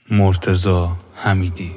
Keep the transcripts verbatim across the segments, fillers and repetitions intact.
مرتضی حمیدی.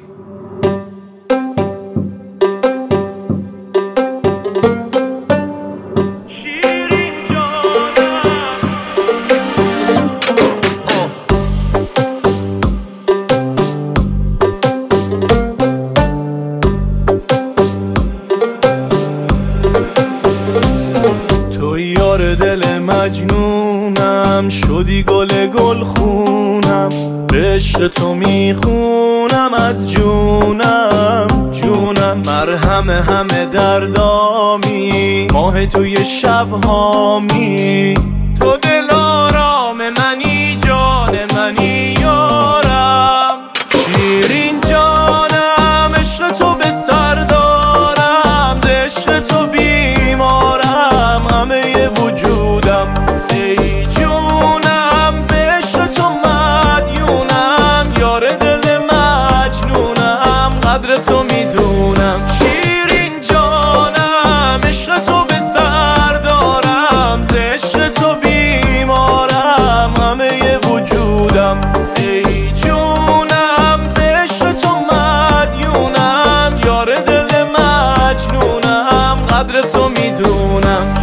تو یار دل مجنونم، شدی گل گل خونم، به عشق تو میخونم از جونم جونم. مرهم همه دردامی، ماه توی شب هامی، تو دل آرام منی، جان منی یارم. شیرین جانم، عشق تو به سر دارم، ز عشق تو بیمارم همه وجودم. ای جونم به عشق تو مدیونم، یار دل مجنونم، قدر تو میدونم. شیرین جانم، عشق تو به سر دارم، ز عشق تو بیمارم همه وجودم. ای جونم به عشق تو مدیونم، یار دل مجنونم، قدر تو میدونم.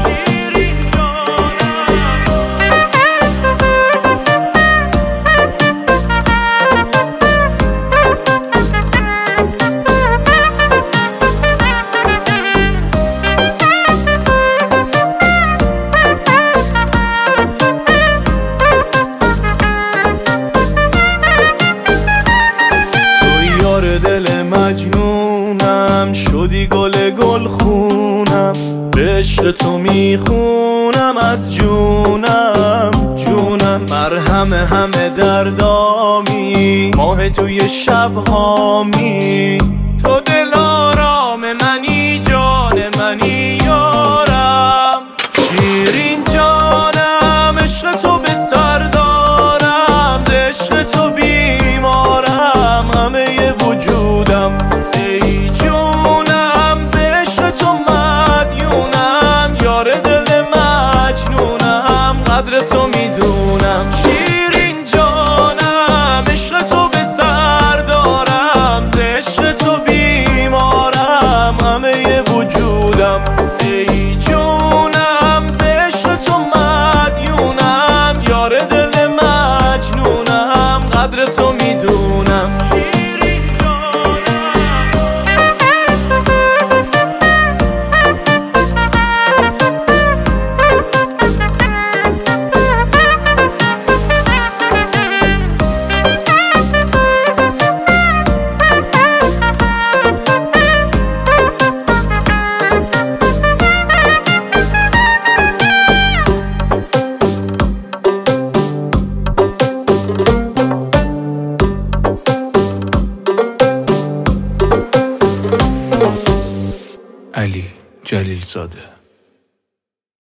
دل مجنونم، شدی گل گل خونم، به عشق تو میخونم از جونم جونم. مرهم همه دردامی، ماه توی شب هامی، تو دل آرام منی، جان منی یارم. شیرین جانم، عشق تو به سر دارم، ز عشق تو بیمارم همه وجودم. ای جونم به عشق تو مدیونم، یار دل مجنونم، قدر تو میدونم. شیرین جانم، عشق تو به سر دارم، ز عشق تو بیمارم همه وجودم. ای جونم به عشق تو مدیونم، یار دل مجنونم، قدر تو میدونم. علی جلیل زاده.